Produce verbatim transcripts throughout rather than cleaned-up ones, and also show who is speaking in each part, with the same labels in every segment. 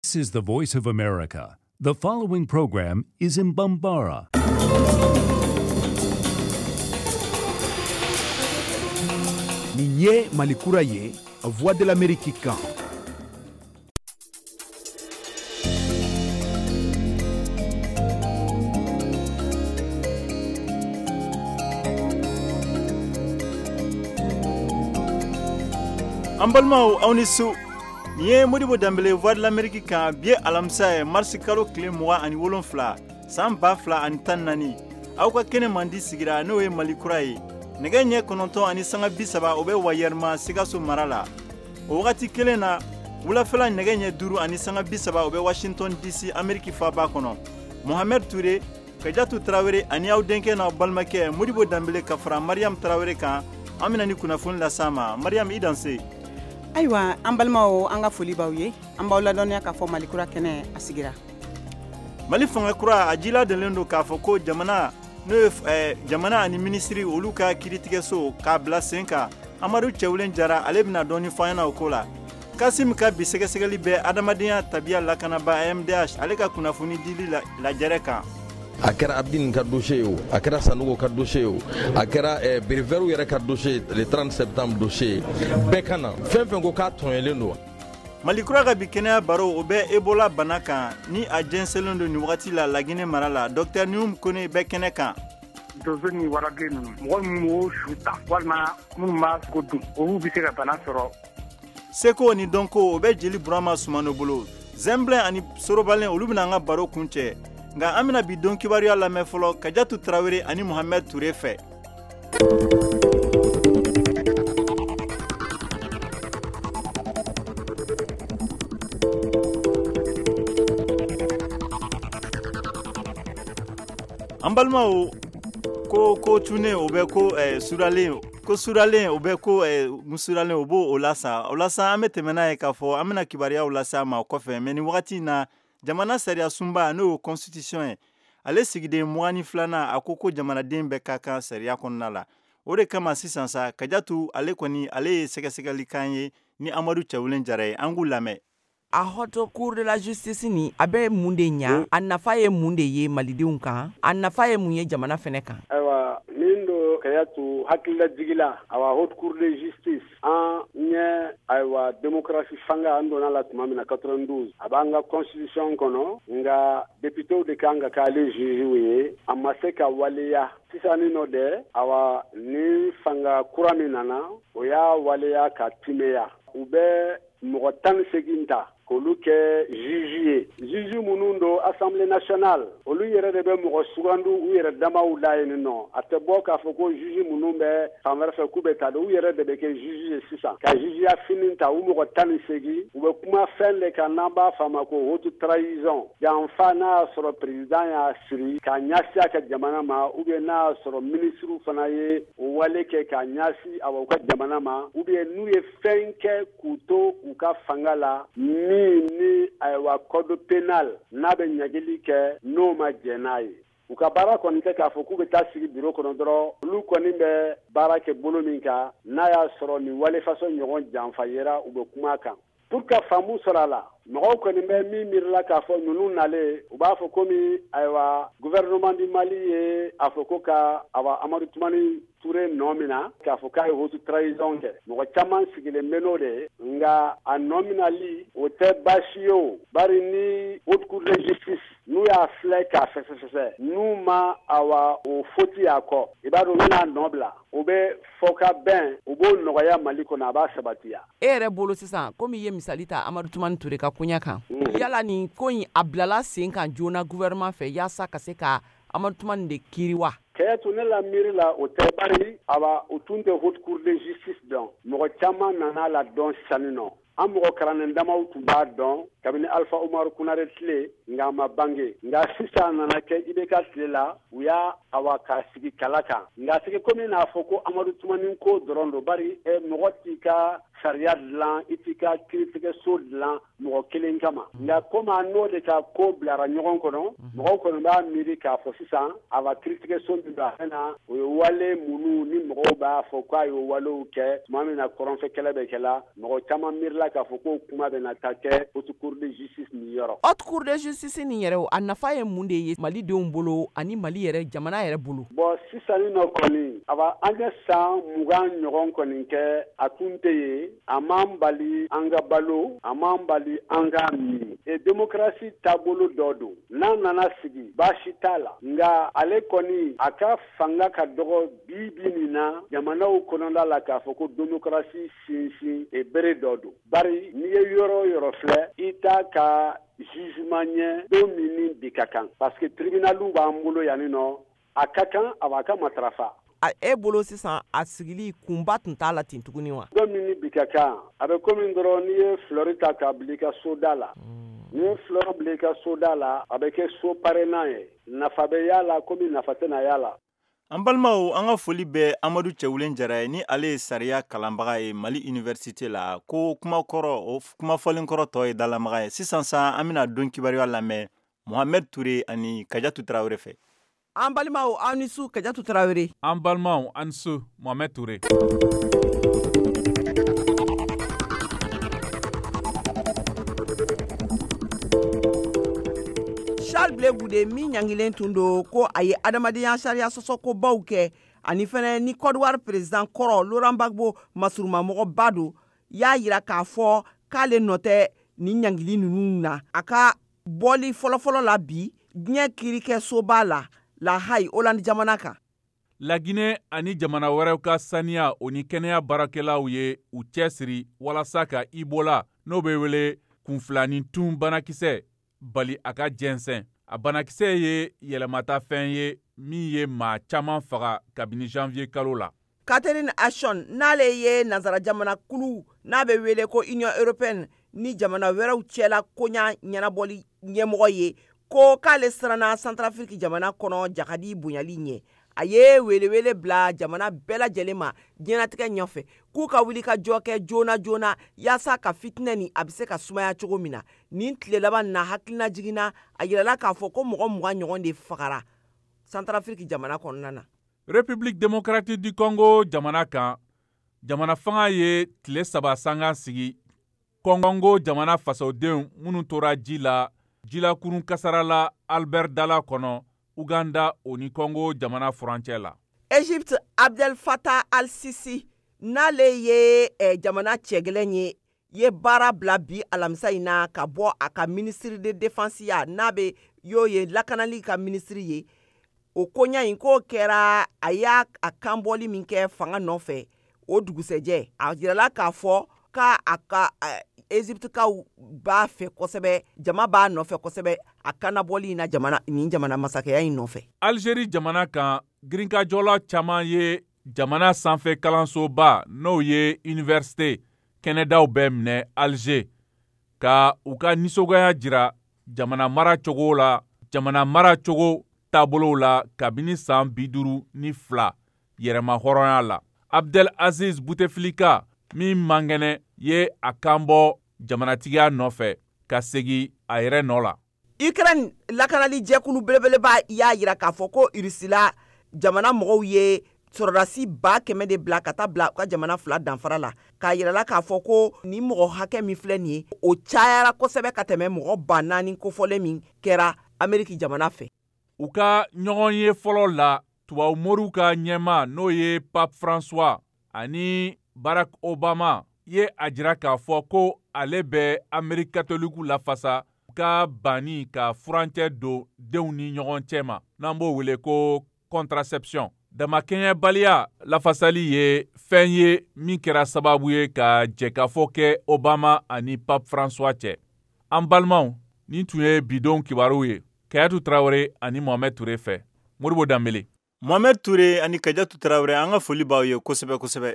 Speaker 1: This is the Voice of America. The following program is in Bambara.
Speaker 2: Ninye Malikura ye, Voix de l'Amérique kan.
Speaker 3: Ambalmao awnisu niye Modibo Dembele Voix de l'Amérique kan biye alamsa marsi kalo kile mois ani wolonfla san ba fla ani tan nani aw ka kene mandi sigira no ye Malikura ye nege nye kononton ani sanga bisaba obe wayerma Sikaso marala o wakati kele na wulafela nege nye duru ani sanga bisaba obe Washington D C Ameriki fa ba kono Mohamed Touré Kajatu Traoré ani aw denke na balmake Modibo Dembele kafra Mariam Traoré kan amina ni kunafun la sama Mariam idanse
Speaker 4: Aywa ambalmao anga foli bawye ambawla donya ka fo Malikura kene asigira
Speaker 3: Mali fanga kura ajila de lendo ka fo ko jamana no eh, jamana ani ministry oluka critique so ka bla cinq Amadou Chewlen Jara alebna doni fayana okola Kasim ka bisege segali be adamadiya tabia lakana ba M D H aleka kunafuni dili la, la jareka
Speaker 5: akera Abdin ka dossier o akera Sanogo ka dossier o akera eh, Beriveru yere ka dossier le trente septembre dossier bekana fen fen go ka tonele no
Speaker 3: Malikura ga bikena baro obe Ebola banaka ni agenselen do ni wati la lagine marala Docteur Nium kone bekene kan
Speaker 6: dozoni waragenu mo mo shuta walma mumma kodu o bi se ka bana soro
Speaker 3: Seko ni donko obe jeli Burama Sumano bolo Zemble ani sorobalen olubina nga baro kunche nga amina bi don kibaruya lamɛ fɔlɔ Kajatu Traoré ani Mohamed Touré fɛ an balimaw ko ko tune o bɛ ko eh, suralen ko suralen o bɛ ko eh, musuralen o b'o o lasa o lasa an bɛ tɛmɛ n'a ye k'a fɔ an bɛna kibaruyaw lasa ma o kɔfɛ mɛ ni wagati na jamana sariya sunba n'o constitution ye ale sigiden mugan filana a ko ko jamanaden bɛɛ ka kan sariya kɔnɔna la o de kama sisan sa Kajatu ale kɔni ale ye sɛgɛsɛgɛli kan ye ni Amadou Chewlen Jara ye an k'u lamɛn
Speaker 7: a haute cour de la justice ni a bɛ mun de ɲa a nafa ye mun de ye malidenw kan a nafa ye mun ye jamana fɛnɛ kan
Speaker 6: ayiwa min do Kajatu hakilila jigila awa haute cour de justice an ɲɛ ayiwa démocratie fanga an donna la tuma min na quatre-vingt-douze a b'an ka constitution kɔnɔ nga députéw de kan ka k'ale juge ye a ma se ka waleya sisan nɔ dɛ awa ni fanga kura min nana o y'a waleya ka timeya u bɛ mɔgɔ tan ni segin ta k'olu kɛ juge ye juge minnu do assemblée nationale olu yɛrɛ de bɛ mɔgɔ sugandu u yɛrɛ damaw la yen nɔ a tɛ bɔ k'a fɔ ko juge minnu bɛ fan wɛrɛ fɛ k'u bɛ taa u yɛrɛ de bɛ kɛ juge ye sisan ka jugeya fini ta u mɔgɔ tan ni segin u bɛ kuma fɛn de kan n'an b'a f'a ma ko haute trahison janfa n'a y'a sɔrɔ président y'a siri k'a ɲɛsi ka jamana ma ou bien n'a y'a sɔrɔ ministre fana ye o wale kɛ k'a ɲɛsi u ka jamana ma ou bien n'u ye fɛn kɛ k'u to u ka fanga la min ni ayiwa code pénal n'a bɛ ɲagili kɛ n'o ma jɛn n'a ye u ka baara kɔni kɛ k'a fɔ k'u bɛ taa sigi bureau kɔnɔ dɔrɔn olu kɔni bɛ baara kɛ bolo min kan n'a y'a sɔrɔ nin walefaçon ɲɔgɔn janfa yera u bɛ kuma kan pour que faamu sɔrɔ a la mɔgɔw kɔni bɛ min miirila k'a fɔ ninnu nalen u b'a fɔ komi ayiwa gouvernement du Mali ye a fɔ ko ka awa Amadou Toumani Touré nɔ min na k'a fɔ k'a ye haute trahison kɛ mɔgɔ caman sigilen bɛ n'o de ye nga a nɔ minali o tɛ baasi ye o bari ni haute cour de justice n'u y'a filɛ k'a fɛsɛfɛsɛ n'u ma awa o foti a kɔ i b'a dɔn u bɛna nɔ bila o bɛ fɔ ka bɛn u b'o nɔgɔya Mali kɔnɔ a b'a sabatiya
Speaker 7: e yɛrɛ bolo sisan komi i ye misali ta Amadou Toumani Touré ka koɲa kan yala nin ko in a bilala sen kan joona gouvernement fɛ yaasa ka se ka Amadou Toumani de kiri wa
Speaker 6: Kayatu ne la miiri la o tɛ bari aba o tun tɛ haute cour de justice dɔn mɔgɔ caman nana la dɔn sani nɔ an mɔgɔ karanen damaw tun b'a dɔn kabini Alpha Umaru Kunare tile nga a ma bange nga sisan nana kɛ I B K tile la u y'a awa ka sigi kala kan nga sigi komi n'a fɔ ko Amadou Toumani ko dɔrɔn do bari e mɔgɔ t'i ka sariya dilan i t'i ka kiiritigɛso dilan mɔgɔ kelen kama nka komi a n'o de ka ko bilara ɲɔgɔn kɔnɔ mɔgɔw kɔni b'a miiri k'a fɔ sisan a ka kiiritigɛso min don a fɛna o ye wale minnu ni mɔgɔw b'a fɔ k'a ye walew kɛ tuma min na kɔrɔnfɛ kɛlɛ bɛ kɛla mɔgɔ caman miirila k'a fɔ ko kuma bɛ na taa kɛ haute cour cour de justice ni yɔrɔ.
Speaker 7: Haute cour de justice ni yɛrɛ a nafa ye mun de ye malidenw bolo ani Mali yɛrɛ jamana yɛrɛ bolo?
Speaker 6: Bon sisan nɔ kɔni a b'a an ye san mugan ɲɔgɔn kɔni kɛ a tun tɛ ye a m'an bali an ka balo a m'an bali an ka min e démocratie taabolo dɔ don n'an nana sigi baasi t'a la nka ale kɔni a ka fanga ka dɔgɔ bi bi nin na jamanaw kɔnɔna la k'a fɔ ko démocratie sinsin e bere dɔ don bari n'i ye yɔrɔ yɔrɔ filɛ i t'a ka jugement ɲɛ don min ni bi ka kan parce que tribunaliw b'an bolo yanni nɔ a ka kan a b'a ka matarafa.
Speaker 7: A e bolo sisan a sigili kunba tun t'a la ten tuguni wa?
Speaker 6: Don min ni bi ka kan a bɛ komi dɔrɔn n'i ye fleur ta k'a bila i ka soda la n'i ye fleur bila i ka soda la a bɛ kɛ so parena ye nafa bɛ y'a la komi nafa tɛna y'a la.
Speaker 3: An balimaw an ka foli bɛ Amadu Cɛwulen Jara ye ni ale ye sariya kalanbaga ye Mali Université la ko kuma kɔrɔ o kuma fɔlen kɔrɔ tɔ ye dalamaga ye sisan sa an bɛna don kibaruya lamɛn Mohamed Touré ani Kajatu Tarawele fɛ.
Speaker 7: An balimaw aw ni su Kajatu Tarawele.
Speaker 8: An balimaw an su Mohamed Touré.
Speaker 7: Charles Blé Goudé min ɲangilen tun do ko a ye adamadenya sariya sɔsɔ ko baw kɛ ani fɛnɛ ni Côte d'Ivoire président kɔrɔ Laurent Gbagbo masurumamɔgɔ ba do y'a yira k'a fɔ k'ale nɔ tɛ ni ɲangili ninnu na a ka bɔli fɔlɔfɔlɔ la bi diɲɛ kirikɛsoba la La Haye Hollande jamana kan.
Speaker 8: La Guinée ani jamana wɛrɛw ka saniya o ni kɛnɛya baarakɛlaw ye u cɛsiri walasa ka Ebola n'o bɛ wele kunfilanin tun banakisɛ bali a ka jɛnsɛn. A banakisɛ ye yɛlɛmatafɛn ye min ye maa caman faga kabini janvier kalo la.
Speaker 7: Catherine Ashton n'ale ye nazara jamana kulu n'a bɛ wele ko Union Européenne ni jamana wɛrɛw cɛla koɲa ɲɛnabɔli ɲɛmɔgɔ ye ko k'ale siranna Centrafrique jamana kɔnɔ jakadi bonyali ɲɛ. A ye welewele bila jamana bɛɛ lajɛlen ma diɲɛnatigɛ ɲɔfɛ k'u ka wuli ka jɔ kɛ joona joona yaasa ka fitinɛ ni a bɛ se ka sumaya cogo min na. Nin tile laban na hakilina jiginna a yirala k'a fɔ ko mɔgɔ mugan ɲɔgɔn de fagara Centrafrique jamana kɔnɔna na.
Speaker 8: République démocratique du Congo jamana kan jamana fanga ye tile saba sanga sigi Congo jamana fasodenw minnu tora ji la jila kurun kasara la Albert Dala kɔnɔ Uganda o ni Congo jamana furancɛ la.
Speaker 7: Egypte Abdel Fattah al-Sisi n'ale ye eh, jamana cɛgɛlɛn ye ye baara bila bi alamisa in na ka bɔ a ka ministre de défense ya n'a bɛ y'o ye lakanali ka ministre ye o koɲa in k'o kɛra a y'a a kanbɔli min kɛ fanga nɔfɛ o dugusɛjɛ a jirala k'a fɔ ka a ka Egyptekaw b'a fɛ kosɛbɛ jama b'a nɔfɛ kosɛbɛ a kanabɔli in na jamana nin jamana masakɛya in nɔfɛ.
Speaker 8: Algérie jamana kan girinkajɔla caman ye jamana sanfɛ kalansoba n'o ye université kɛnɛdaw bɛɛ minɛ Alger ka u ka nisɔngɔya jira jamana mara cogo la jamana mara cogo taabolow la kabini san bi duuru ni fila yɛrɛma hɔrɔnya la. Abdel Aziz Bouteflika min mangɛnɛ ye a kan bɔ jamanatigiya nɔfɛ ka segi a yɛrɛ nɔ la.
Speaker 7: Ukraine lakanali jɛkulu belebeleba y'a yira k'a fɔ ko Irusila jamana mɔgɔw ye sɔrɔdasi ba kɛmɛ de bila ka taa bila u ka jamana fila danfara la k'a yirala k'a fɔ ko ni mɔgɔ hakɛ min filɛ nin ye o cayara kosɛbɛ ka tɛmɛ mɔgɔ ba naani kofɔlen min kɛra Ameriki jamana fɛ.
Speaker 8: U ka ɲɔgɔn ye fɔlɔ la tubabu moriw ka ɲɛma n'o ye Pape François ani Barack Obama ye a jira k'a fɔ ko ale bɛ Ameriki katoliku lafasa ka banni ka furancɛ don denw ni ɲɔgɔn cɛ ma n'an b'o wele ko contraception. Damakɛɲɛbaliya lafasali ye fɛn ye min kɛra sababu ye ka jɛkafɔ kɛ Obama ani Pape François cɛ. An balimaw nin tun ye bidon kibaruw ye. Kajatu Tarawele ani Mohamed Touré fɛ. Moribo Dambele.
Speaker 3: Mohamed Touré ani Kajatu Tarawele an ka foli b'aw ye kosɛbɛ kosɛbɛ.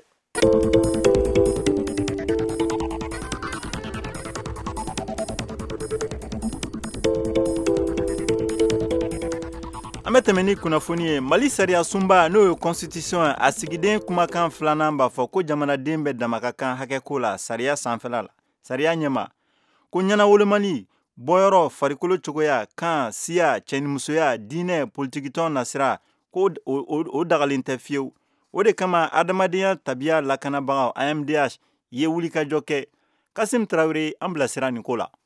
Speaker 3: An bɛ tɛmɛ ni kunnafoni ye Mali sariya sunba n'o ye constitution a sigiden kumakan filanan b'a fɔ ko jamanaden bɛ dama ka kan hakɛko la sariya sanfɛla la sariya ɲɛma ko ɲɛnawolomani bɔyɔrɔ farikolo cogoya kan siya cɛnimusoya diinɛ politikitɔn nasira ko o dagalen tɛ fiyewu o de kama adamadenya tabiya lakanabagaw A M D H ye wulikajɔ kɛ Kasim Tarawele an bilasira nin ko la.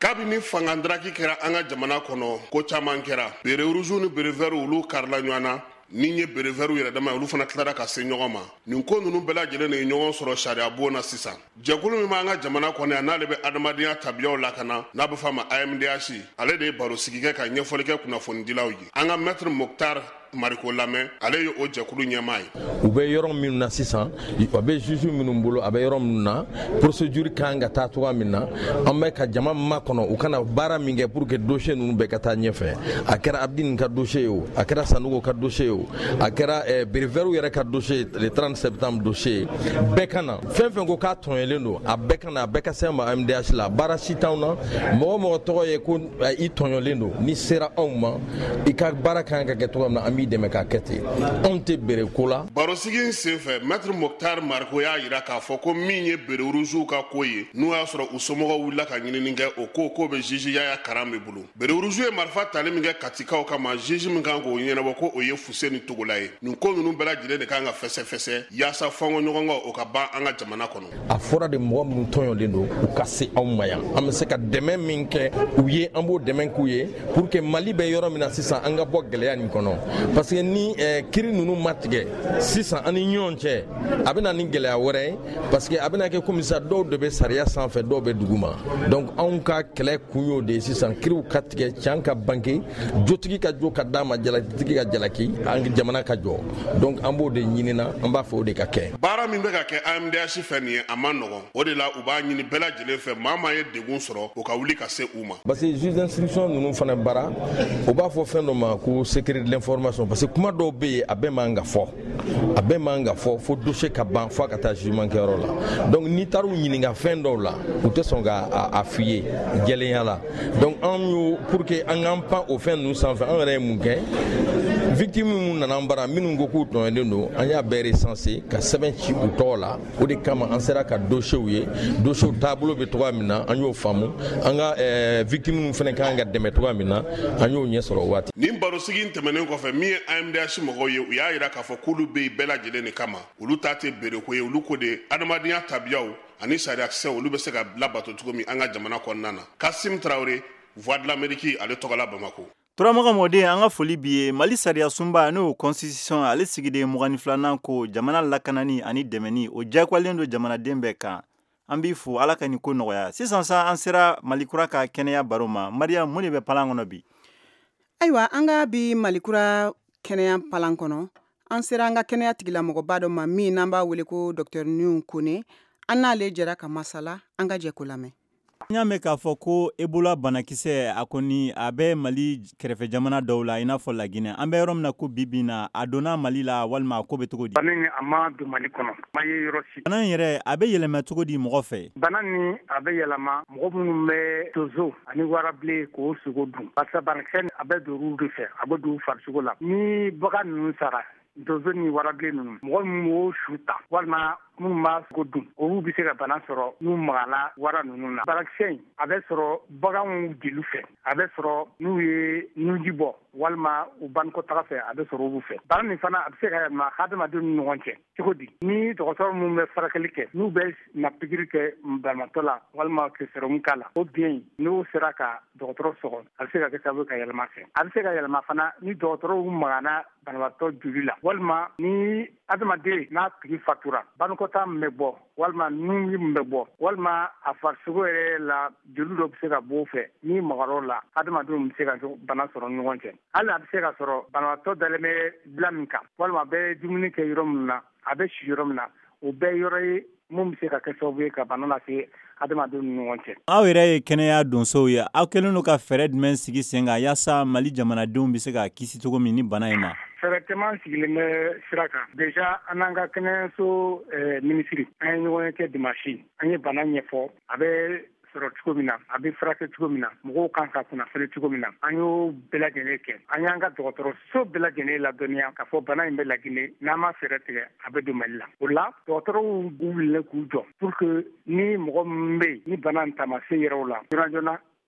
Speaker 9: kabini fangandraki kɛra an ka jamana kɔnɔ ko caman kɛra bere uruzu ni bere vɛru olu karila ɲɔgɔn na ni ye bere vɛru yɛrɛ dama olu fana tilara ka se ɲɔgɔn ma nin ko ninnu bɛɛ lajɛlen de ye ɲɔgɔn sɔrɔ sariya bon na sisan jɛkulu min b'an ka jamana kɔnɔ yan n'ale bɛ adamadenya tabiyaw lakana n'a bɛ fɔ a ma A M D H ale de ye baro sigi kɛ ka ɲɛfɔli kɛ kunnafonidilaw ye an ka maître Mokhtar Mariko lamɛn ale ye o jɛkulu ɲɛmaa ye
Speaker 5: u bɛ yɔrɔ min na sisan a bɛ juge minnu bolo a bɛ yɔrɔ min na procédure kan ka taa cogoya min na an bɛ ka jama ma kɔnɔ u kana baara min kɛ pour que dossier ninnu bɛɛ ka taa ɲɛfɛ a kɛra Abdin ka dossier ye o a kɛra Sanogo ka dossier ye o a kɛra Berevɛru yɛrɛ ka dossier le trente septembre dossier bɛɛ ka na fɛn fɛn ko k'a tɔɲɔlen don a bɛɛ ka na a bɛɛ ka se ma A M D H la baara si t'anw na mɔgɔ mɔgɔ tɔgɔ ye ko i tɔɲɔlen don ni sera anw ma i ka baara kan ka kɛ cogoya min na an b'i dɛmɛ k'a kɛ ten anw tɛ bere ko la.
Speaker 9: barosigi in senfɛ maître Mokhtar Mariko y'a yira k'a fɔ ko min ye bere uruzuw ka ko ye n'o y'a sɔrɔ u somɔgɔw wulila ka ɲinini kɛ o ko k'o bɛ juge Yaya Karan min bolo bere uruzu ye marifa tali min kɛ katikaw kama juge min kan k'o ɲɛnabɔ ko o ye Fuseni Togola ye nin ko ninnu bɛɛ lajɛlen de kan ka fɛsɛfɛsɛ yaasa fɔnkɔ ɲɔgɔn o ka ban an ka jamana kɔnɔ.
Speaker 5: a fɔra de mɔgɔ minnu tɔɲɔlen don u ka se anw ma yan an bɛ se ka dɛmɛ min kɛ u ye an b'o dɛmɛ k'u ye pour que Mali bɛ yɔrɔ min na sisan an ka bɔ gɛlɛya nin kɔnɔ parce que ni kiri ninnu ma tigɛ sisan an ni ɲɔgɔn cɛ a bɛ na ni gɛlɛya wɛrɛ ye parce que a bɛ na kɛ komi sisan dɔw de bɛ sariya sanfɛ dɔw bɛ dugu ma donc anw ka kɛlɛ kun y'o de ye sisan kiriw ka tigɛ can ka banke jotigi ka jo ka d'a ma jalakitigi ka jalaki an jamana ka jɔ donc an b'o de ɲinina an b'a fɛ o de ka kɛ.
Speaker 9: baara min bɛ ka kɛ A M D H fɛ nin ye a ma nɔgɔn o de la u b'a ɲini bɛɛ lajɛlen fɛ maa maa ye degun sɔrɔ o ka wuli ka se u ma.
Speaker 5: parce que juge d'instruction ninnu fana baara o b'a fɔ fɛn dɔ ma ko secret de l'information parce que kuma dɔw bɛ yen a bɛɛ man ka fɔ a bɛɛ man ka fɔ fo dossier ka ban fo ka taa jugement kɛyɔrɔ la donc n'i taara u ɲininka fɛn dɔw la u tɛ sɔn ka a f'i ye jɛlenya la donc an y'o pour que an k'an pan o fɛn ninnu sanfɛ an yɛrɛ ye mun kɛ victime minnu nana an bara minnu ko k'u tɔɲɔlen don an y'a bɛɛ recensé ka sɛbɛn ci u tɔgɔ la o de kama an sera ka dossiew ye dossiew taabolo bɛ cogoya min na an y'o faamu an ka victime minnu fana kan ka dɛmɛ cogoya min na an y'o ɲɛ sɔrɔ o waati.
Speaker 9: nin barosigi in tɛmɛnen kɔfɛ min ye A M D H mɔgɔw ye u y'a yira k'a fɔ k'olu bɛ yen bɛɛ lajɛlen de kama olu ta tɛ bereko ye olu ko de adamadenya tabiyaw ani sariyakisɛw olu bɛ se ka labato cogo min an ka jamana kɔnɔna na. Kasim Traoré, Voix de l'Amérique, ale tɔgɔ la Bamako.
Speaker 3: turamaga mɔden an ka foli bi ye Mali sariya sunba n'o constitution ale sigiden mugani filanan ko jamana lakanani ani dɛmɛni o diyagoyalen don jamanaden bɛɛ kan an b'i fo ala ka nin ko nɔgɔya sisan sa an sera Malikura ka kɛnɛya baro ma Mariam mun de bɛ palan kɔnɔ bi.
Speaker 4: ayiwa an ka bi Malikura kɛnɛya palan kɔnɔ an sera an ka kɛnɛya tigilamɔgɔba dɔ ma min n'an b'a wele ko Dr Niun Kone an n'ale jɛra ka masala an ka jɛ ko lamɛn.
Speaker 3: n y'a mɛn k'a fɔ ko Ebola banakisɛ a kɔni a bɛ Mali kɛrɛfɛ jamana dɔw la i n'a fɔ Laginɛ an bɛ yɔrɔ min na ko bi bi na a donna Mali la walima a ko bɛ cogo di.
Speaker 10: bana in a ma don Mali kɔnɔ ma ye yɔrɔ si.
Speaker 3: bana in yɛrɛ a bɛ yɛlɛma cogo di mɔgɔ fɛ.
Speaker 10: bana ni a bɛ yɛlɛma mɔgɔ minnu bɛ tonso ani warabilen k'o sogo dun parce que banakisɛ a bɛ don olu de fɛ a bɛ don farisogo la ni bagan ninnu sara tonso ni warabilen ninnu mɔgɔ minnu y'o su ta walima minnu b'a sogo dun olu bɛ se ka bana sɔrɔ n'u magala wara ninnu na. banakisɛ in a bɛ sɔrɔ baganw jeli fɛ a bɛ sɔrɔ n'u ye nuji bɔ walima u banakɔtaga fɛ a bɛ sɔrɔ olu fɛ. bana nin fana a bɛ se ka yɛlɛma hadamadenw ni ɲɔgɔn cɛ cogo di ni dɔgɔtɔrɔ minnu bɛ furakɛli kɛ n'u bɛ na pikiri kɛ banabaatɔ la walima ka sɛrɛmu k'a la o biyɛn n'o sera ka dɔgɔtɔrɔ sɔgɔ a bɛ se ka kɛ sababu ka yɛlɛma fɛ. a bɛ se ka yɛlɛma fana ni dɔgɔtɔrɔw magana banabaatɔ joli la walima ni adamaden n'a tigi fatura banakɔtaa min bɛ bɔ walima nunji min bɛ bɔ walima a farisogo yɛrɛ la joli dɔ bɛ se ka bɔ fɛ ni magarɔ la adamadenw bɛ se ka bana sɔrɔ ɲɔgɔn cɛ. hali a bɛ se ka sɔrɔ banabaatɔ dalen bɛ bila min kan walima a bɛ dumuni kɛ yɔrɔ min na a bɛ si yɔrɔ min na o bɛɛ yɔrɔ ye mun bɛ se ka kɛ sababu ye ka bana lase adamadenw ni ɲɔgɔn cɛ.
Speaker 3: aw yɛrɛ ye kɛnɛya donsow ye aw kɛlen don ka fɛɛrɛ jumɛn sigi sen kan yaasa Mali jamanadenw bɛ se ka kisi cogo min ni bana in ma.
Speaker 10: fɛɛrɛ caman sigilen bɛ sira kan deja an n'an ka kɛnɛyaso minisiri an ye ɲɔgɔn kɛ dimanche an ye bana ɲɛfɔ a bɛ sɔrɔ cogo min na a bɛ furakɛ cogo min na mɔgɔw kan ka kunnafoni cogo min na an y'o bɛɛ lajɛlen kɛ an y'an ka dɔgɔtɔrɔso bɛɛ lajɛlen ladɔnniya k'a fɔ bana in bɛ Laginɛ n'an ma fɛɛrɛ tigɛ a bɛ don Mali la o la dɔgɔtɔrɔw b'u wuli k'u jɔ pour que ni mɔgɔ min bɛ yen ni bana in taamasiyɛn yɛrɛ la joona joona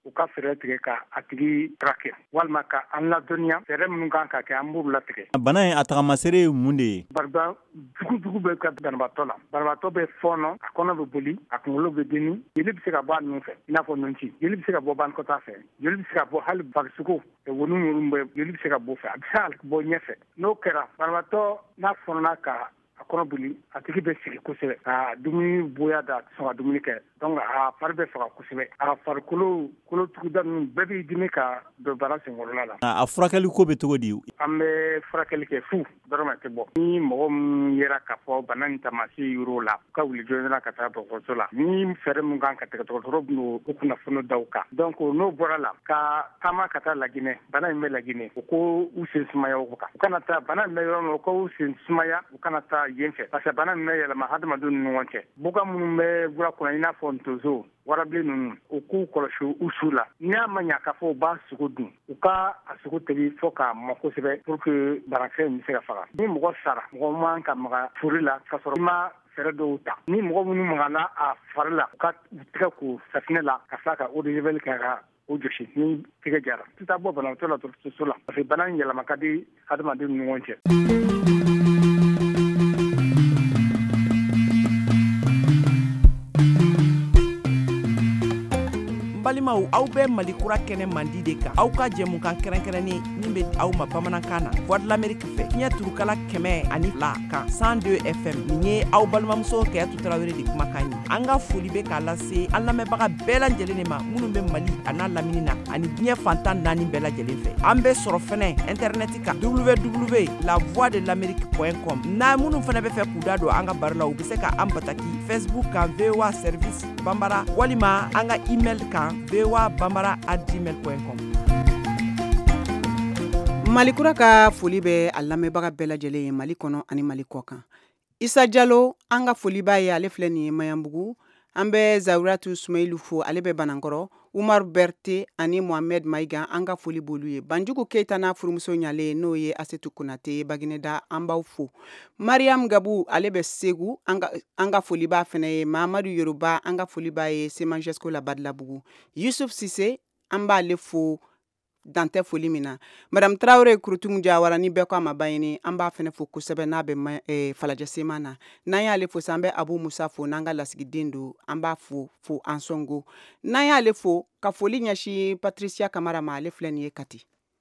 Speaker 10: u ka fɛɛrɛ tigɛ ka a tigi furakɛ walima ka an ladɔnniya fɛɛrɛ minnu kan ka kɛ an b'u latigɛ.
Speaker 3: Bana in a tagamasere ye mun de ye?
Speaker 10: Bariba jugujugu bɛ ka banabaatɔ la. Banabaatɔ bɛ fɔɔnɔ, a kɔnɔ bɛ boli, a kunkolo bɛ dimi, jeli bɛ se ka bɔ a nun fɛ i n'a fɔ nunci, jeli bɛ se ka bɔ bankɔta fɛ, jeli bɛ se ka bɔ hali farisogo wonu minnu bɛ jeli bɛ se ka bɔ fɛ, a bɛ se ka bɔ ɲɛfɛ. N'o kɛra banabaatɔ n'a fɔnɔna ka a kɔnɔ boli a tigi bɛ sigi kosɛbɛ ka dumuni bonya da sɔn ka dumuni kɛ donc a fari bɛ faga kosɛbɛ a farikolo kolotuguda ninnu bɛɛ b'i dimi ka don bana senkɔrɔla la.
Speaker 3: A furakɛli ko bɛ cogo di?
Speaker 10: An bɛ furakɛli kɛ fu dɔrɔn tɛ bɔ. Ni mɔgɔ min yera k'a fɔ bana in taamasi y'o la ka wuli joona ka taa dɔgɔtɔrɔso la ni fɛɛrɛ min kan ka tigɛ dɔgɔtɔrɔ b'o o kunnafoni d'aw kan donc n'o bɔra la ka taama ka taa Laginɛ bana in bɛ Laginɛ u ko u sen sumaya o kan u kana taa bana in bɛ yɔrɔ min u ko u sen sumaya u kana taa yen fɛ parce que bana min bɛ yɛlɛma hadamadenw ni ɲɔgɔn cɛ buga minnu bɛ bura kɔnɔ i n'a fɔ ntonso warabilen ninnu u k'u kɔlɔsi u su la n'a ma ɲa k'a fɔ u b'a sogo dun u ka a sogo tobi fɔ k'a mɔ kosɛbɛ pour que banakisɛ in bɛ se ka faga ni mɔgɔ sara mɔgɔ man ka maga furi la k'a sɔrɔ i ma fɛɛrɛ dɔw ta ni mɔgɔ minnu magala a fari la u ka tigɛ ko safinɛ la ka tila ka eau de javel kɛ ka o josi ni tigɛ jara tɛ taa bɔ banabaatɔ la dɔgɔtɔrɔso la parce que bana in yɛlɛma ka di hadamadenw ni ɲɔgɔn cɛ.
Speaker 7: balimaw aw bɛ Mali kura kɛnɛ mandi de kan aw ka jɛmukan kɛrɛnkɛrɛnnen min bɛ aw ma bamanankan na Voix de l'Amérique fɛ fiɲɛ turukala kɛmɛ ani fila kan cent deux F M nin ye aw balimamuso Kɛyatu Tarawele de kumakan ye an ka foli bɛ k'a lase an lamɛnbaga bɛɛ lajɛlen de ma minnu bɛ Mali a n'a lamini na ani diɲɛ fantan naani bɛɛ lajɛlen fɛ an bɛ sɔrɔ fɛnɛ internet kan w w w point la voix de l'amérique point com n'a minnu fɛnɛ bɛ fɛ k'u da don an ka baro la u bɛ se ka an bataki Facebook kan V O A service Bambara walima an ka email kan v o a bambara at gmail point com.
Speaker 4: Malikura ka foli bɛ a lamɛnbaga bɛɛ lajɛlen ye Mali kɔnɔ ani Mali kɔ kan. Isa Jalo an ka foli b'a ye ale filɛ nin ye Mayanbugu an bɛ Zawuratu Sumailu fo ale bɛ Banankɔrɔ Umar Berte ani Mohamed Maiga an ka foli b'olu ye Banjugu Keita n'a furumuso ɲalen n'o ye Asetu Konate Bagineda an b'aw fo Mariam Gabu ale bɛ Segu an ka an ka foli b'a fɛnɛ ye Mahamadu Yoruba an ka foli b'a ye Semangesko la Badlabugu Yusuf Sise an b'ale fo dantɛ foli min na Madame Traoré Kurutumu Jawara ni bɛɛ ko a ma bayini an b'a fɛnɛ fo kosɛbɛ n'a bɛ eh, Falajɛ Sema na n'an y'ale fo san bɛ Abu Musa fo n'an ka lasigiden don an b'a fo fo Ansongo n'an y'ale fo ka foli ɲɛsi Patricia Kamara ma ale filɛ nin ye Kati.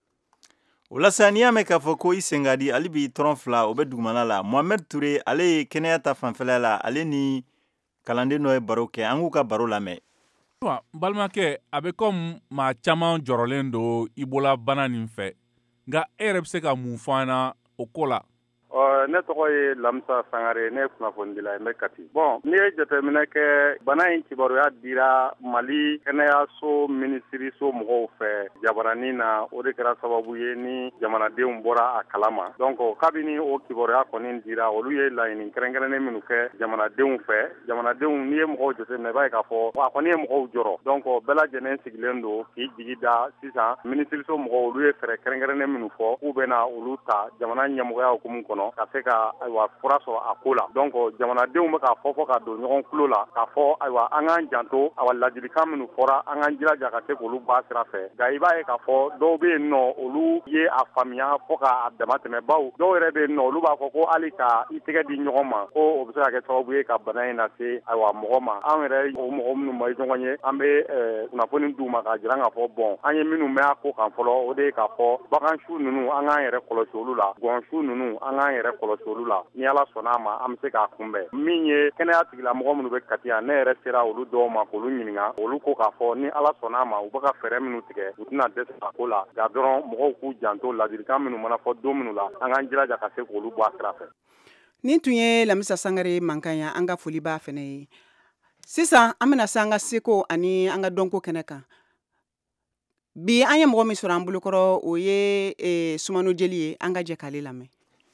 Speaker 3: O la sa n'i y'a mɛn k'a fɔ ko i sen ka di ale bi tɔrɔn fila o bɛ dugumana la Mohamed Touré ale ye kɛnɛya ta fanfɛla la ale ni kalanden dɔ ye baro kɛ an k'u ka baro lamɛn.
Speaker 8: Balimakɛ a bɛ comme maa caman jɔrɔlen don Ibola bana nin fɛ nka e yɛrɛ bɛ se ka mun fɔ an na o ko la?
Speaker 11: Ne tɔgɔ ye Lamisa Sangare ne ye kunnafonidila ye n bɛ Kati. Bon n'i ye jateminɛ kɛ bana in kibaruya dira Mali kɛnɛyaso minisiriso mɔgɔw fɛ jabaranin na o de kɛra sababu ye ni jamanadenw bɔra a kalama. Donc kabini o kibaruya kɔni dira olu ye laɲini kɛrɛnkɛrɛnnen minnu kɛ jamanadenw fɛ jamanadenw n'i ye mɔgɔw jateminɛ i b'a ye k'a fɔ a kɔni ye mɔgɔw jɔrɔ. Donc bɛɛ lajɛlen sigilen don k'i jigi da sisan minisiriso mɔgɔw olu ye fɛɛrɛ kɛrɛnkɛrɛnnen minnu fɔ k'u bɛna olu ta jamana ɲɛmɔgɔya hukumu kɔnɔ ka se ka ayiwa fura sɔrɔ a ko la donc jamanadenw bɛ k'a fɔ fɔ ka don ɲɔgɔn tulo la k'a fɔ ayiwa an k'an janto awa ladilikan minnu fɔra an k'an jilaja ka se k'olu ba sira fɛ nka i b'a ye k'a fɔ dɔw bɛ yen nɔ olu ye a faamuya fɔ k'a dama tɛmɛ baw dɔw yɛrɛ bɛ yen nɔ olu b'a fɔ ko hali ka i tɛgɛ di ɲɔgɔn ma ko o bɛ se ka kɛ sababu ye ka bana in lase ayiwa mɔgɔ ma an yɛrɛ o mɔgɔ minnu ma ɲɔgɔn ye an bɛ kunnafoni d'u ma k'a jira k'a fɔ bɔn an ye minnu mɛn a ko kan fɔlɔ o de ye k'a fɔ bagansu ninnu an k'an yɛrɛ kɔlɔsi olu la gɔnsu ninnu an k'an yɛrɛ kɔlɔsi olu la ni Ala sɔnna a ma an bɛ se k'a kunbɛn min ye kɛnɛya tigilamɔgɔ minnu bɛ Kati yan ne yɛrɛ sera olu dɔw ma k'olu ɲininka olu ko k'a fɔ ni Ala sɔnna a ma u bɛ ka fɛɛrɛ minnu tigɛ u tɛna dɛsɛ a ko la nka dɔrɔn mɔgɔw k'u janto ladilikan minnu mana fɔ don minnu la an k'an jilaja ka se k'olu bɔ a sira fɛ.
Speaker 4: Nin tun ye Lamisa Sangare mankan ya an ka foli b'a fɛnɛ ye sisan an bɛna se an ka seko ani an ka dɔnko kɛnɛ kan bi an ye mɔgɔ min sɔrɔ an bolokɔrɔ o ye Sumano Jeli ye an ka jɛ k'ale lamɛn.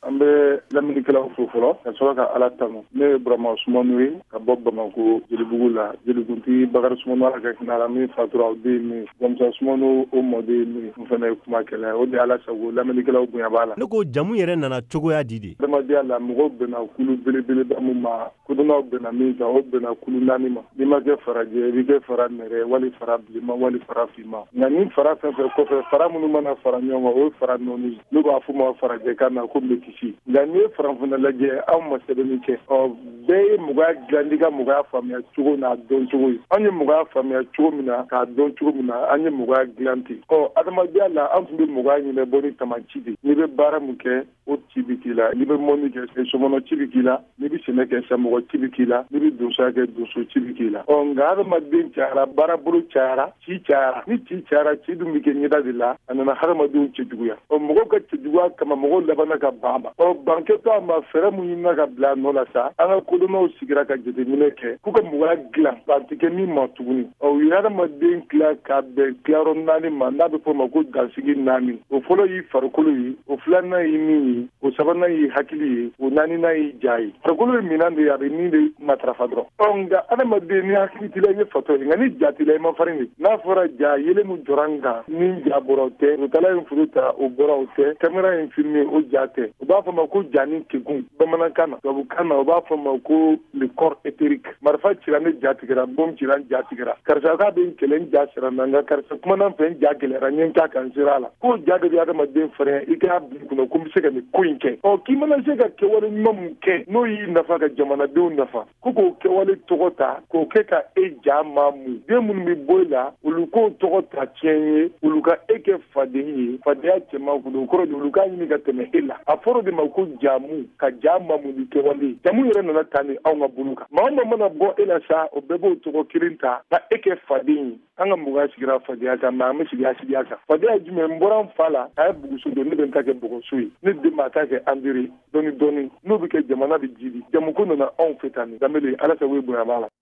Speaker 12: an bɛ lamɛnnikɛlaw fo fɔlɔ ka sɔrɔ ka ala tanu ne ye Burama Sumano ye ka bɔ Bamako Jelibugu la jelikuntigi Bakari Sumano ala ka hinɛ a la min fatura o den min Jamusa Sumano o mɔden min n fana ye kuma kɛlɛ o de ala sago lamɛnnikɛlaw bonya b'a la.
Speaker 13: Ne ko jamu yɛrɛ nana cogoya di de.
Speaker 12: Adamadenya la mɔgɔw bɛnna kulu belebeleba min ma kodɔnnaw bɛnna min kan o bɛnna kulu naani ma n'i ma kɛ farajɛ i bɛ kɛ fara nɛrɛ wali fara bilenma wali fara finma nka ni fara fɛn fɛn kɔfɛ fara minnu mana fara ɲɔgɔn kan o ye fara nɔɔni n'u b'a fɔ ma farajɛ kan na ko bɛ kisi nka n'i ye farafinna lajɛ anw ma sɛbɛnni kɛ ɔ bɛɛ ye mɔgɔya dilan n'i ka mɔgɔya faamuya cogo n'a dɔn cogo ye anw ye mɔgɔya faamuya cogo min na k'a dɔn cogo min na an ye mɔgɔya dilan ten ɔ adamadenya la an tun bɛ mɔgɔya ɲinɛ bɔ ni tamaci de n'i bɛ baara min kɛ o ci bɛ k'i la n'i bɛ mɔni kɛ sɔmɔnɔ ci bɛ k'i la n'i bɛ sɛnɛ kɛ samɔgɔ ci bɛ k'i la n'i bɛ donsoya kɛ donso ci bɛ k'i la ɔ nka adamaden cayara baarabolo cayara ci cayara ni ci cayara ci dun bɛ kɛ ɲɛda de la a nana hadamadenw cɛjuguya ɔ mɔgɔw ka cɛjuguya kama mɔgɔw labanna ka ban ma ɔ bankɛtɔ a ma fɛɛrɛ mun ɲinina ka bila a nɔ la sa an ka kodɔnnaw sigira ka jateminɛ kɛ k'u ka mɔgɔya dilan a tɛ kɛ min ma tuguni ɔ u ye hadamaden tila ka bɛn tilayɔrɔ naani ma n'a bɛ fɔ o ma ko dansigi naani o fɔlɔ y'i farikolo ye o filanan ye min ye o sabanan ye hakili ye o naaninan ye ja ye farikolo ye minan de ye a bɛ min de matarafa dɔrɔn ɔ nka adamaden ni hakili tila ye fatɔ ye nka ni ja tila i ma farin de n'a fɔra ja yelen min jɔra n kan ni ja bɔra o tɛ rotala ye furu ta o bɔra o tɛ kamera ye filime o ja tɛ u b'a fɔ ma ko ja ni kegun bamanankan na tubabukan na u b'a fɔ ma ko le corps éthérique marifa cira ne ja tigɛra bom cira n ja tigɛra karisa k'a bɛ n kɛlɛ n ja sira na nka karisa kumanan fɛ n ja gɛlɛyara n ye n k'a kan sira la k'o ja de bɛ adamaden farinya i k'a bila i kunna ko n bɛ se ka nin ko in kɛ ɔ k'i mana se ka kɛwale ɲuman min kɛ n'o y'i nafa ka jamanadenw nafa ko k'o kɛwale tɔgɔ ta k'o kɛ ka e ja maamu den minnu bɛ bɔ i la olu k'o tɔgɔ ta tiɲɛ ye olu ka e kɛ faden ye fadenya cɛman kun o kɔrɔ de olu k'a ɲini ka tɛmɛ e la a fɔra de ma ko jamu ka ja maamu ni kɛwale jamu yɛrɛ nana ta ni anw ka bolo kan maa o maa mana bɔ e la sa o bɛɛ b'o tɔgɔ kelen ta ka e kɛ faden ye an ka mɔgɔya sigira fadenya kan mɛ an bɛ sigi asidiya kan fadenya jumɛn n bɔra n fa la a ye buguso don ne bɛ n ta kɛ bɔgɔso ye ne den ma ta kɛ andiri dɔɔni dɔɔni n'o bɛ kɛ jamana bɛ jiidi jamuko nana anw fɛ tan ni danbele ala sago ye bonya b'a la.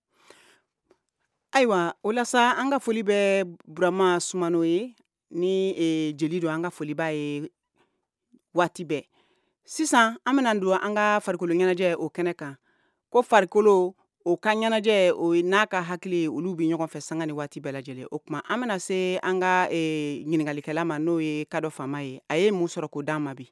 Speaker 4: Ayiwa o la sa an ka foli bɛ Burama Sumano ye ni e, jeli don an ka foli b'a ye waati bɛɛ sisan an bɛna don an ka farikolo ɲɛnajɛ o kɛnɛ kan ko farikolo o ka ɲɛnajɛ o n'a ka hakili olu bɛ ɲɔgɔn fɛ sanga ni waati bɛɛ lajɛlen o kuma an bɛna se an ka e, ɲiningalikɛla ma n'o ye Kadɔ Fama ye a ye mun sɔrɔ k'o d'an ma bi.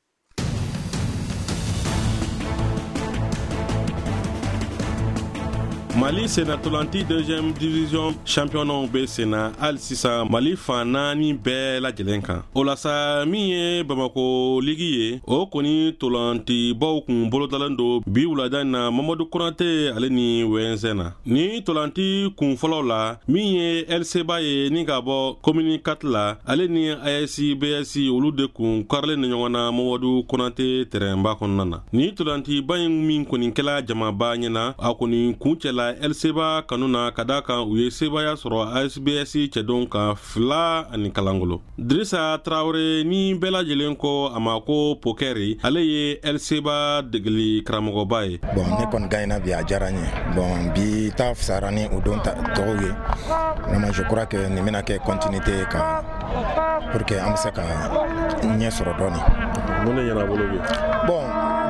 Speaker 14: Mali Sénatolanti deuxième division championnat be Sénat al sisan Mali fan naani bɛɛ lajɛlen kan o la sa min ye Bamako ligi ye o kɔni tolanti baw kun bolodalen do bi wulada na Mamadu Konate ale ni W N Z na ni tolanti kun fɔlɔ la min ye L C ba ye ni ka bɔ commune quatre la ale ni A S I B S I olu de kun karilen ni ɲɔgɔn na Mamadu Konate terrain ba kɔnɔna na ni tolanti ba in min kɔni kɛla jamaba ɲɛna a kɔni kun cɛla L C ba kanuna ka da kan u ye sebaya sɔrɔ A S B S I cɛdon kan fila ani kalangolo Drissa Traoré ni bɛɛ lajɛlen kɔ a ma ko pokɛri ale ye L C ba degeli karamɔgɔba ye
Speaker 15: bon ne kɔni gagnera bi a diyara n ye bon bi ta fisara ni o don tɔgɔw ye vraiment je crois que nin bɛna kɛ continuité ye kan pour que an bɛ se ka ɲɛ sɔrɔ dɔɔni
Speaker 14: mun de ɲɛna bolo bi
Speaker 15: bon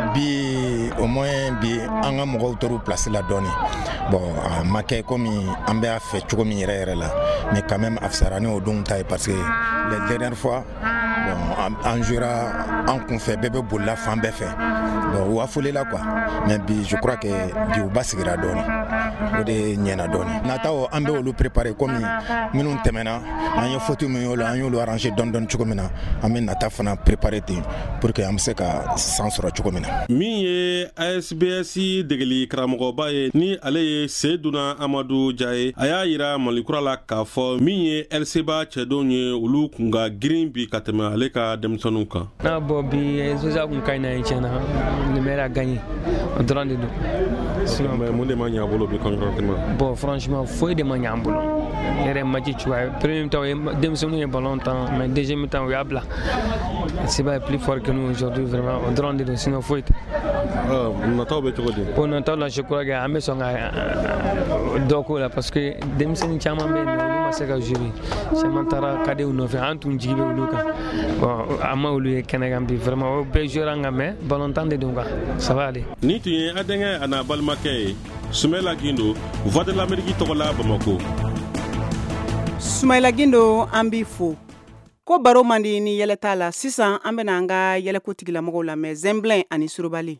Speaker 15: bi au moins bi an ka mɔgɔw tor'u place la dɔɔni bon a ma kɛ komi an bɛ a fɛ cogo min yɛrɛ yɛrɛ la mais quand même a fisara ni o don ta ye parce que les dernières fois bon an jouera an kunfɛ bɛɛ bɛ bolila fan bɛɛ fɛ bon u afolila quoi mais bi je crois que bi u basigira dɔɔni o de ɲɛna dɔɔni nataw an bɛ olu préparer komi minnu tɛmɛna an ye faute min y'o la an y'olu arranger dɔɔni dɔɔni cogo min na an bɛ nata fana préparer ten pour que an bɛ se ka san sɔrɔ cogo min na
Speaker 14: min ye A S B S I degeli karamɔgɔba ye ni ale ye Seduna Amadu Jaye a y'a yira Malikura la k'a fɔ min ye L C ba cɛdonw ye olu kun ka girin bi ka tɛmɛ ale ka denmisɛnninw kan
Speaker 16: n'a bɔ bi Sosa kun ka ɲi na ye tiɲɛna le maire a gagné o dɔrɔn de don
Speaker 14: sinon mais mun de ma ɲɛ a bolo bi concrètement
Speaker 16: bon franchement foyi de ma ɲɛ an bolo yɛrɛ match cogoya premier temps denmisɛnninw ye ballon tan mais deuxième temps u y'a bila c'est pas plus fort que nous aujourd'hui vraiment o dɔrɔn de don sinon foyi tɛ
Speaker 14: nataw bɛ cogo di
Speaker 16: bon nataw la je crois que an bɛ sɔn ka dɔ k'o la parce que denmisɛnnin caman bɛ yen mais olu ma se ka jouer caman taara cadet nɔfɛ an tun jigi bɛ olu kan bon a ma olu ye kɛnɛ kan bi vraiment o bɛɛ jouera nka mais ballon tan de don quoi ça va aller.
Speaker 14: Ni tun ye a denkɛ a n'a balimakɛ ye Soumaïla Guindo Voix de l'Amérique tɔgɔla Bamako.
Speaker 4: Soumaïla Guindo an b'i fo. Ko baro man di ni yɛlɛ t'a la sisan an bɛna an ka yɛlɛko tigilamɔgɔw lamɛn Zɛnbilen ani Surubali.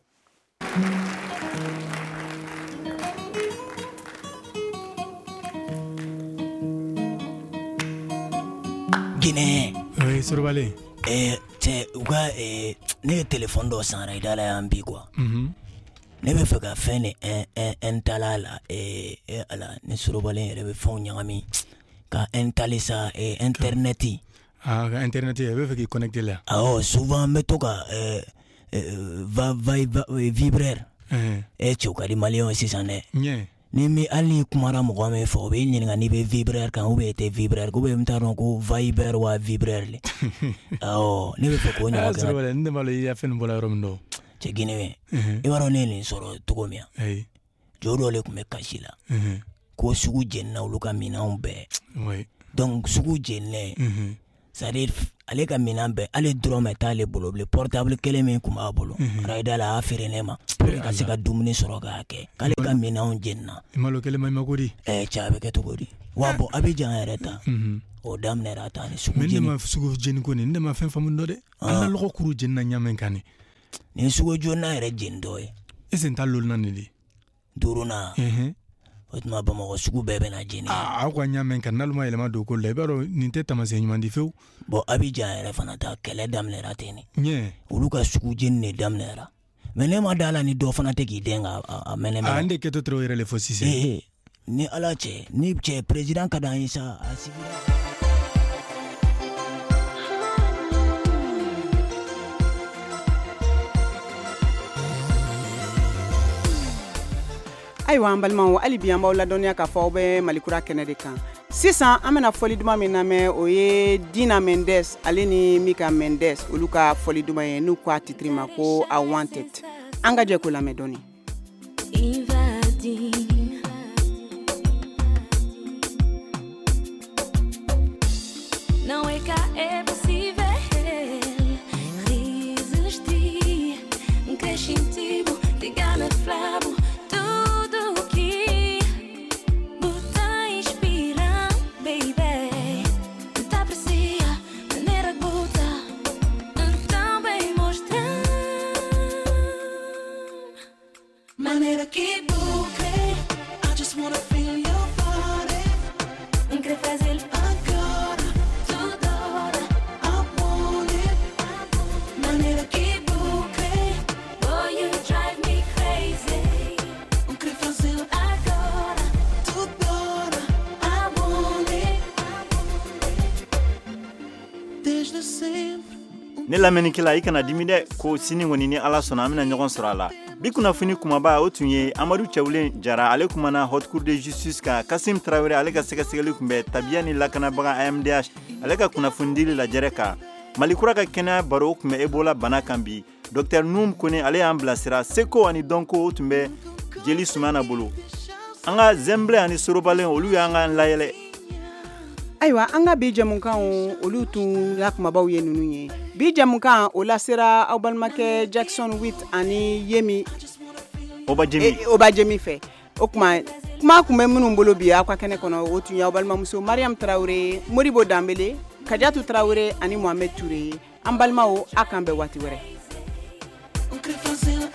Speaker 17: Guinée.
Speaker 18: Oui, Surubali.
Speaker 17: Eh, c'est quoi eh ne téléphone do san ra idala ya mbi quoi. Mhm. Ne be feka fene en en en talala eh eh ala ne Surubali yɛrɛ be fɛnw ɲagami ka installer ça eh internet.
Speaker 18: Ah, internet e be feki connecter là.
Speaker 17: Ah oh, souvent me to ka eh va va vibrer. Eh. Eh chokali malien sisan ne.
Speaker 18: Nye.
Speaker 17: Ni mi ali kumara mɔgɔ min fɔ o bɛ ɲininka ni bɛ vibreur kan ou bien tɛ vibreur ko bɛ mta dɔn ko viber wa vibreur le awɔ ne bɛ fɛ k'o ɲɔgɔn kɛ
Speaker 18: wala ne ma le ya fɛn bɔla yɔrɔ min dɔn
Speaker 17: cɛ Guinée i b'a dɔn ne ye nin sɔrɔ cogo min
Speaker 18: ayi
Speaker 17: jɔ dɔ le tun bɛ kasi la ko sugu jenina olu ka minɛnw bɛɛ donc sugu jeninen c'est à dire ale ka minɛn bɛɛ ale dɔrɔmɛ t'ale bolo bilen portable kelen min tun b'a bolo rayida la a y'a feere ne ma pour que ka se ka dumuni sɔrɔ k'a kɛ k'ale ka minɛnw jenina
Speaker 18: i malo kelen ma i ma ko di
Speaker 17: eh cɛ a bɛ kɛ cogo di wa bon Abidjan yɛrɛ ta o daminɛra ta ni sugu
Speaker 18: jeni mais ne ma sugu jeni ko ni ne ma fɛn faamu dɔ dɛ an ka lɔgɔ kuru jenina ɲamɛ kan ni
Speaker 17: ni sugu jonna yɛrɛ jeni dɔ ye
Speaker 18: est ce que n t'a lolu na ni de
Speaker 17: duruna o tuma Bamakɔ sugu bɛɛ bɛna jeni
Speaker 18: ah aw ka ɲamɛ kan n'alu ma yɛlɛma don ko la i b'a dɔn nin tɛ taamasiyɛn ɲuman di fewu
Speaker 17: bon Abidjan yɛrɛ fana ta kɛlɛ daminɛra ten ni
Speaker 18: ɲɛ
Speaker 17: olu ka sugu jeni de daminɛra mais ne ma da la ni dɔ fana tɛ k'i den ka a mɛnɛ mɛnɛ
Speaker 18: ah n de kɛtɔ tɔrɔ yɛrɛ le fɔ sisan
Speaker 17: eh ni ala cɛ ni cɛ président ka d'an ye sa a sigira
Speaker 4: ayiwa an balimaw hali bi an b'aw ladɔnniya k'a fɔ aw bɛ malikura kɛnɛ de kan sisan an bɛna fɔli duman min lamɛn o ye Dina Mendes ale ni Mika Mendes olu ka fɔli duman ye n'u k'a titiri ma ko I Want It an ka jɛ k'o lamɛn dɔɔni.
Speaker 19: Não é que é possível resistir, cresci em ti, te gana flavo.
Speaker 20: Maneira que buque, I just wanna feel your body. Não quero fazer agora, toda hora. I want it. Maneira que buque, boy you drive me crazy. Não quero fazer agora, toda hora. I want it. Desde sempre.
Speaker 3: Ne lamɛnnikɛla i kana dimi dɛ ko sini kɔni ni ala sɔnna an bɛna ɲɔgɔn sɔrɔ a la bi kunnafoni kumaba o tun ye Amadu Cɛwlen Jara ale kumana Haute Cour de Justice ka Kasim Traoré ale ka sɛgɛsɛgɛli kun bɛ tabiya ni lakanabaga A M D H ale ka kunnafonidili lajɛrɛ kan Malikura ka kɛnɛya baro o kun bɛ Ebola bana kan bi Docteur Num Kone ale y'an bilasira Seko ani Dɔnko o tun bɛ jeli sumana bolo an ka Zɛnbilen ani Sorobalen olu y'an ka layɛlɛ
Speaker 4: ayiwa an ka bi jamukan olu tun ya kumabaw ye ninnu ye bi jamukan o lasera aw balimakɛ Jackson Witt ani Yemi
Speaker 3: Obajemi
Speaker 4: e, Obajemi fɛ o kuma kuma kun bɛ minnu bolo bi aw ka kɛnɛ kɔnɔ o tun ye aw balimamuso Mariam Traoré Modibo Dambele Kadiatu Traoré ani Mohamed Touré an balimaw a kan bɛn waati wɛrɛ